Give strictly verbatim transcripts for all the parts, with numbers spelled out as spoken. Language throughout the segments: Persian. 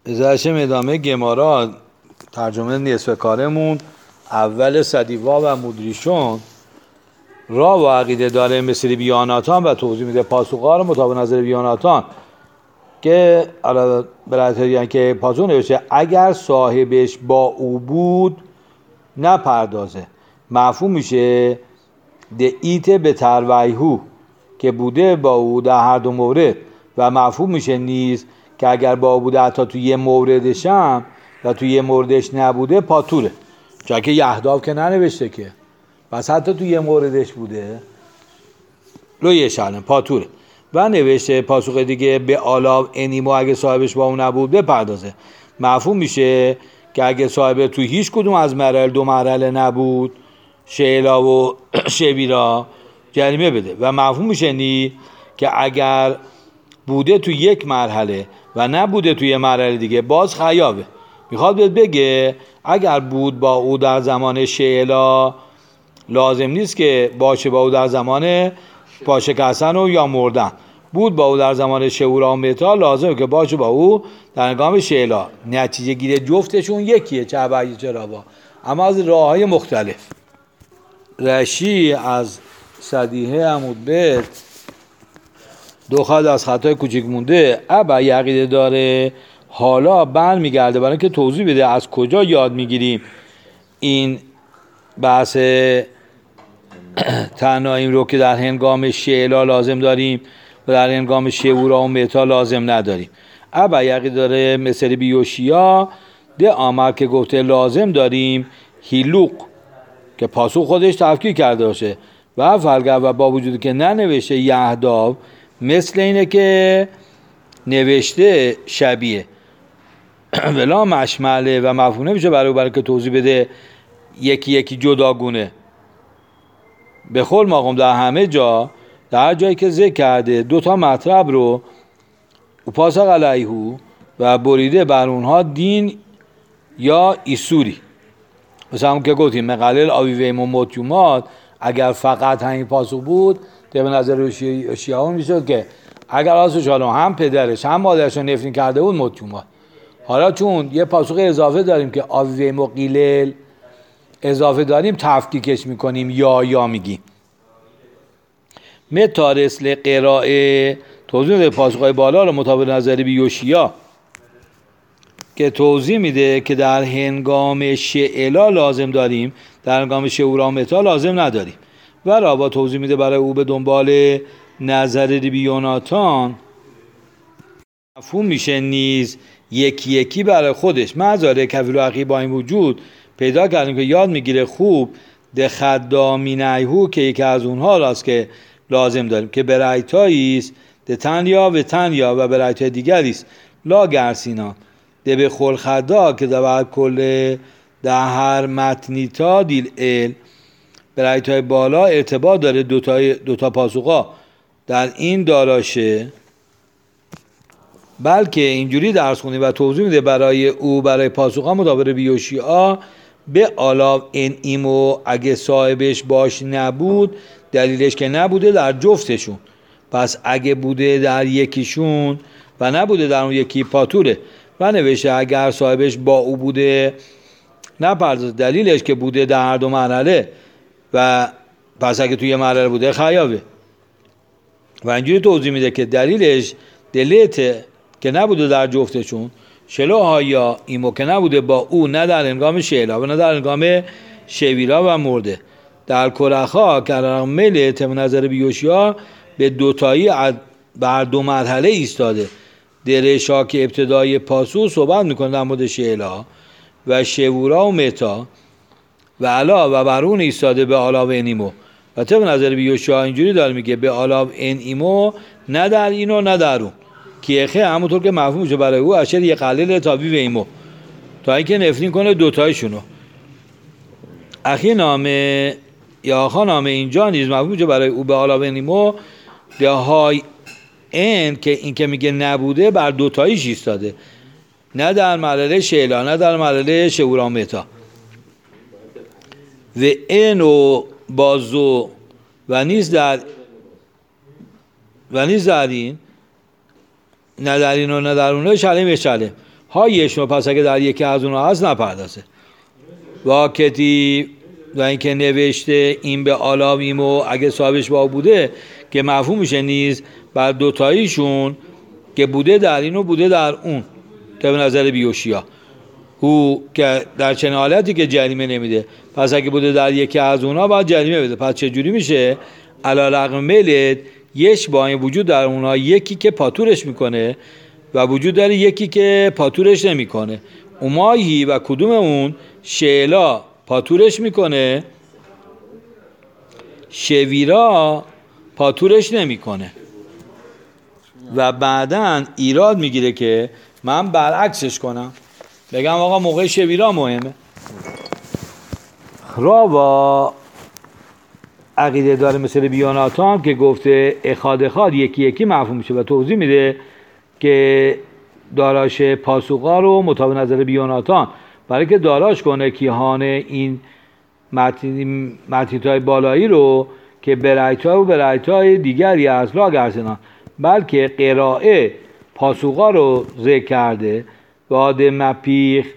ازشم ادامه گمارا ترجمه نصف کارمون اول صدیوا و مدریشون را و عقیده داره مثل بیاناتان و توضیح میده پاسوقا رو مطابق نظر بیاناتان که برای یعنی که پاسوق نوشته اگر صاحبش با او بود نپردازه، مفهوم میشه دعیت به ترویهو که بوده با او در هر دو مورد و مفهوم میشه نیز که اگر با او بوده حتی توی یه موردش هم و توی یه موردش نبوده پاتوره، چون که یهداو که ننوشته که پس حتی توی یه موردش بوده لو یه شلم پاتوره. و نوشته پاسخ دیگه به آلاو انیمو اگه صاحبش با اون نبود بپردازه، مفهوم میشه که اگه صاحب توی هیچ کدوم از مرحله دو مرحله نبود شیلا و شبیرا جریمه بده و مفهوم میشه نی که اگر بوده توی یک مرحله و نبوده توی مرحله دیگه باز خیابه. میخواد بهت بگه اگر بود با او در زمان شیلا لازم نیست که باشه با او در زمان پاشکستن و یا مردن، بود با او در زمان شعورا و متا لازمه که باشه با او در هنگام شیلا. نتیجه گیره جفتشون یکیه چه بعید چرا با اما از راه های مختلف. رشی از صدیحه عمود بیت دو خط از خطای کوچیک مونده ابا یقیده داره حالا بر میگرده برای که توضیح بده از کجا یاد میگیریم این بحث تنایم رو که در هنگام شعلا لازم داریم و در هنگام شعورا و متا لازم نداریم. ابا یقیده داره مثل بیوشیا ده آمر که گفته لازم داریم هیلوق که پاسو خودش تفکیک کرده باشه و فرقه و با وجودی که ننوشته یهداو مثل اینه که نوشته شبیه ولا مشمله و مفهوم نمیشه برای برای که توضیح بده یکی یکی جداگونه به خل مقام در همه جا در جایی که ذکر کرده دوتا مطلب رو اپاسق علیهو و بریده بر اونها دین یا ایسوری. مثلا همون که گفتیم مقلل آویویم و موتیومات اگر فقط همین پاسو بود به نظر شیعون میشد که اگر آسوش حالا هم پدرش هم مادرش رو نفرین کرده بود موتیومات. حالا چون یه پاسوق اضافه داریم که آویویم و قیلل اضافه داریم تفکیکش میکنیم یا یا میگیم متارسل قرائه توضیح میده پاسوقای بالا رو مطابق نظر بیوشیا که توضیح میده که در هنگام شعلا لازم داریم در هنگام شعورا متا لازم نداریم و رابا توضیح میده برای او به دنبال نظر بیوناتان مفهوم میشه نیز یکی یکی برای خودش مزاره کفیل و عقی با این وجود پیدا کردیم که یاد میگیره خوب ده خدامینیهو که یکی از اونها راست که لازم داریم که برایتاییست ده تنیا و تنیا و برایتای دیگریست لا گرسینا ده به خل خدا که ده بعد کل ده هر متنیتا دیل ال برایتای بالا ارتباط داره دوتا, دوتا پاسوقا در این داراشه، بلکه اینجوری درس خونی و توضیح میده برای او برای پاسوقا مطابق بیوشیا به علاوه این ایمو اگه صاحبش باش نبود دلیلش که نبوده در جفتشون، پس اگه بوده در یکیشون و نبوده در اون یکی پاتوره و نوشته اگر صاحبش با او بوده نپرداز دلیلش که بوده در هر دو مرحله و پس اگه توی مرحله بوده خیابه و اینجوری توضیح میده که دلیلش دلیته که نبوده در جفتشون شلوها یا ایمو که نبوده با او نه در هنگام شیلا و نه در هنگام شویرا و مرده در کرخا که رقم میل اعتم نظر بیوشیا به دوتایی بر دو مرحله ایستاده درشا که ابتدای پاسو صحبت میکنه در مورد شیلا و شورا و متا و علا و برون ایستاده به علا و انیمو و طبق نظر بیوشیا اینجوری داره میگه به علا و انیمو نه در اینو نه در اون کیخه همونطور که مفهوم میشه برای او اشد یه قلیل تابی و ایمو تا اینکه نفرین کنه دوتایشونو. اخی نامه یا آخا نامه اینجا نیز مفهوم میشه برای او به علا و انیمو به های این که این که میگه نبوده بر دوتاییش ایستاده نه در مرحله شیلا نه در مرحله شعورا متا و اینو بازو و نیز در و نیز در این نه در این و نه در اونه شلیم شلیم هایشون، پس اگه در یکی از اونها هست نپردازه. واکتی و اینکه نوشته این به آلاویم و اگه صاحبش واو بوده که مفهوم میشه نیز بر دوتاییشون که بوده در این و بوده در اون، که به نظر بیوشیا او که در چنین حالتی که جریمه نمیده، پس اگه بوده در یکی از اونها باید جریمه بده. پس چجوری میشه؟ علی رغم میلت یش با این وجود در اونها یکی که پاتورش میکنه و وجود داره یکی که پاتورش نمیکنه. اومایی و کدوم اون شیلا پاتورش میکنه، شویرا پاتورش نمیکنه و بعداً ایراد میگیره که من برعکسش کنم، بگم آقا موقع شویرا مهمه. راوا عقیده داره مثل بیاناتا هم که گفته اخاد اخاد یکی یکی مفهوم میشه و توضیح میده که داراش پاسوقا رو مطابق نظر بیاناتان برای که داراش کنه کیهان این متیتای بالایی رو که برایتای و برایتای دیگری از لا گرسنان، بلکه قرائه پاسوقا رو ذکر کرده بعد مپیخ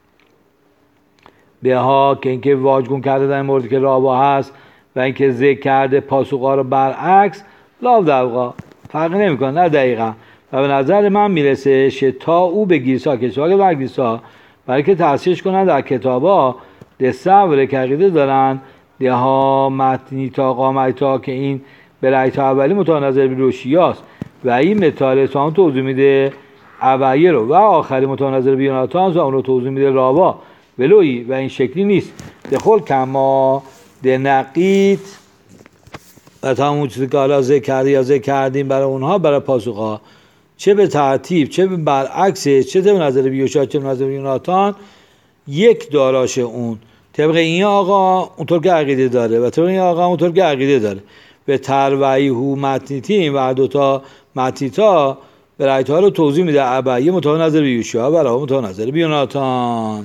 به ها که اینکه واجگون کرده در این مورد که رابا هست و اینکه ذکر کرده پاسوقا رو برعکس لاو دوقا فرق نمی کنه، نه دقیقا. و به نظر من میرسه شتا او به گیرسا که سواگه بر گیرسا برای که تحصیلش کنن در کتابا دستوره که عقیده دارن ده ها متنی تا قامتا که این برایت اولی مطابق نظر بیروشیاست و این متاره سان توضیح میده اولیه رو و آخری مطابق نظر بیاناتان و اون رو توضیح میده رابا ولوی و این شکلی نیست. دخل کما ده نقیت و تا همون چیزی که حالا ذکر کردی یا ذکر کردیم برای اونها برای پاسوقا چه به ترتیب چه به برعکسه، چه به نظر بیوشا چه به نظر بیاناتان یک داراش اون طبق این آقا اونطور که عقیده داره و طبق این آقا اونطور که عقیده داره به تروعی هو متنیتیم و دوتا متنیتا برایت ها رو توضیح میده ابعیه مطابق نظر بیوشا برای مطابق نظر بیاناتان.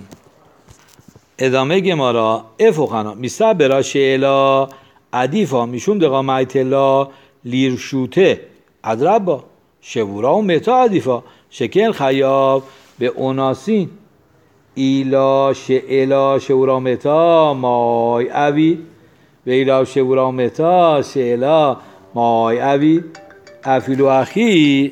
ادامه گمارا افوخنا میسته برا شعلا عدیفا میشون دقا میتلا لیرشوته ادربا شبورا و متا عدیفا شکل خیاب به اوناسین ایلا شعلا شورا متا مای اوی و ایلا شورا متا شعلا مای اوی افیلو اخی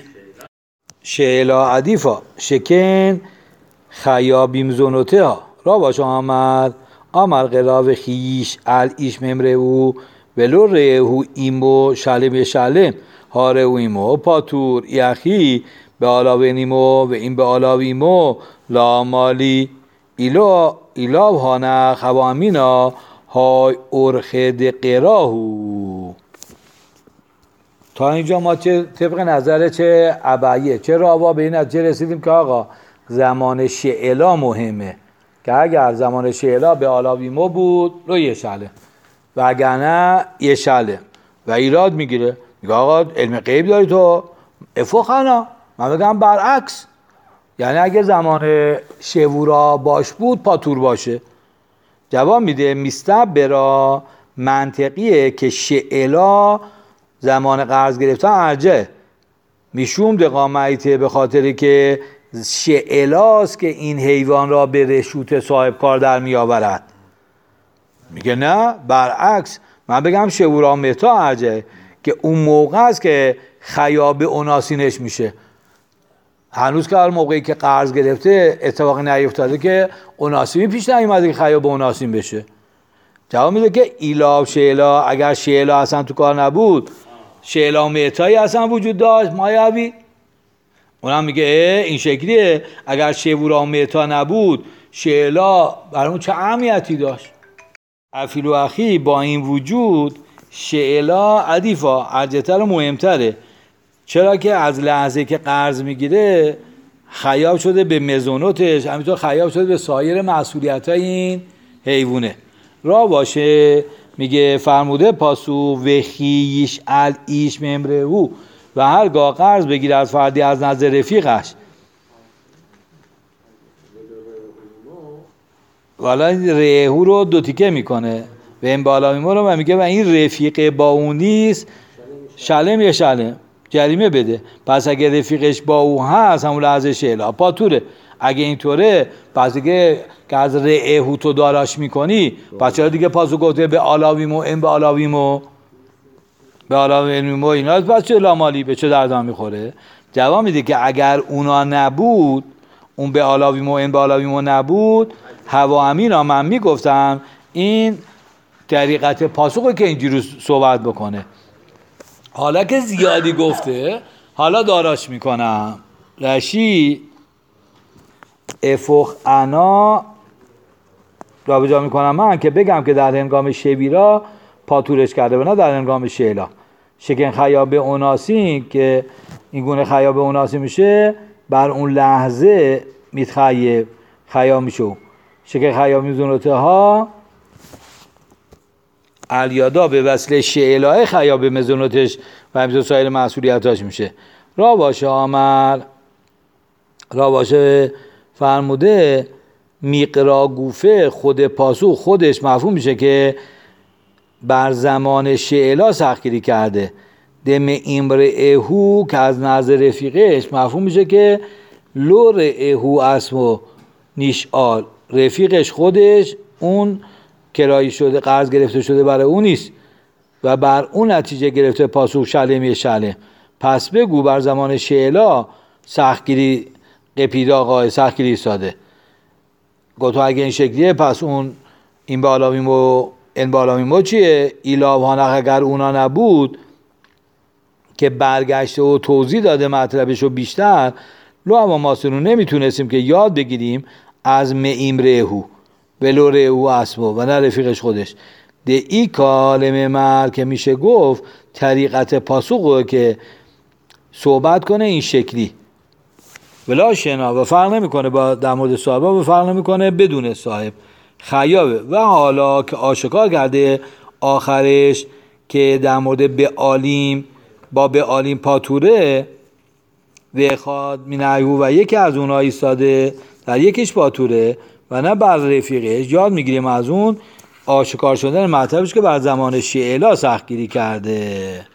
شعلا عدیفا شکن خیابیم زنوته ها را باش آمد آمر قراو خیش ال ایش ممره او ولو ره او ایمو شلم شلم هاره او ایمو پاتور یخی به علاوه نیمو و این به علاوه ایمو لا مالی ایلا ایلا هانه خوامینا های ارخد قراهو. تا اینجا ما چه طبق نظر چه ابعیه چه راوا به این نتیجه رسیدیم که آقا زمان شعلا مهمه که اگر زمان شعلا به علاویمو بود رو یه شله و اگر نه یه شله و ایراد میگیره میگه آقا علم غیب داری تو افوخنا من بگم برعکس، یعنی اگه زمان شورا باش بود پاتور باشه. جواب میده میستب برا منطقیه که شعلا زمان قرض گرفتن ارجه میشوم دقامایته به خاطری که شعلاست که این حیوان را به رشوت صاحب کار در می آورد. میگه نه برعکس من بگم شورا متا ارجه که اون موقع است که خیاب اوناسینش میشه. هنوز که هر موقعی که قرض گرفته اتفاقی نیفتاده که اوناسیمی پیش نیومده که خیاب اوناسین بشه. جواب میده که ایلا شعلا اگر شعلا اصلا تو کار نبود شعلا متایی اصلا وجود داشت مایوی اونم میگه این شکلیه اگر شورا متا نبود شعلا برامون چه اهمیتی داشت. افیلو اخی با این وجود شعلا عدیفا ارجتر و مهمتره، چرا که از لحظه که قرض میگیره خیاب شده به مزونوتش، همینطور خیاب شده به سایر مسئولیت های این حیوانه. را باشه میگه فرموده پاسو وخیش ال ایش ممره او و هرگاه قرض بگیره از فردی از نظر رفیقش والا ریهو رو دو تیکه میکنه و این بالا میمونه و میگه و این رفیق با اون نیست شلم یا شلم جریمه بده. پس اگه رفیقش با او هست همون لحظه شعلا پاتوره، اگه اینطوره پس دیگه که از رعهو تو داراش میکنی پس چرا دیگه پاسو گفته به علاویمو این به علاویمو به علاویمو اینا پس چه لامالی به چه دردم میخوره؟ جواب میده که اگر اونا نبود اون به علاویمو این به علاویمو نبود هوا امینا من میگفتم این طریقت پاسخه که اینجوری صحبت بکنه. حالا که زیادی گفته حالا داراش میکنم. رشی افخ انا را به جا میکنم من که بگم که در هنگام شبیرا پاتورش کرده و نه در هنگام شیلا. شکن خیاب اوناسی که این گونه خیاب اوناسی میشه بر اون لحظه میتخیب خیاب میشه. شکن خیاب میزونته ها الیادا به وسیله شیلاه خیاب مزونتش و همچنین سایر مسئولیتاش میشه. را باشه آمر را باشه فرموده میقرا گوفه خود پاسو خودش مفهوم میشه که بر زمان شعلا سختگیری کرده. دم امر اهو که از نظر رفیقش مفهوم میشه که لور اهو اسمو نیشال رفیقش خودش اون کرایی شده قرض گرفته شده برای اون نیست و بر اون نتیجه گرفته پاسو شلمی شلم. پس بگو بر زمان شعلا سختگیری قپیده آقای سختگیری ساده گفتو اگه این شکلیه پس اون این بالامیمو این بالامیمو چیه؟ ایلاوانق اگر اونا نبود که برگشته و توضیح داده مطلبشو بیشتر لو اما ماسونو نمیتونستیم که یاد بگیریم از معیمرهو ولوره او اسمو و نه رفیقش خودش. ده ای کالمه مر که میشه گفت طریقت پاسخه که صحبت کنه این شکلی ولا شنا و فرق نمیکنه با در مورد صاحب و فرق نمیکنه بدون صاحب خیابه. و حالا که آشکار کرده آخرش که در مورد به عالیم با به عالیم پاتوره و خاد مینعیو و یکی از اونها ایستاده در یکیش پاتوره و نه بر رفیقش یاد میگیریم از اون آشکار شدن مطلبش که بر زمان شعلا سختگیری کرده.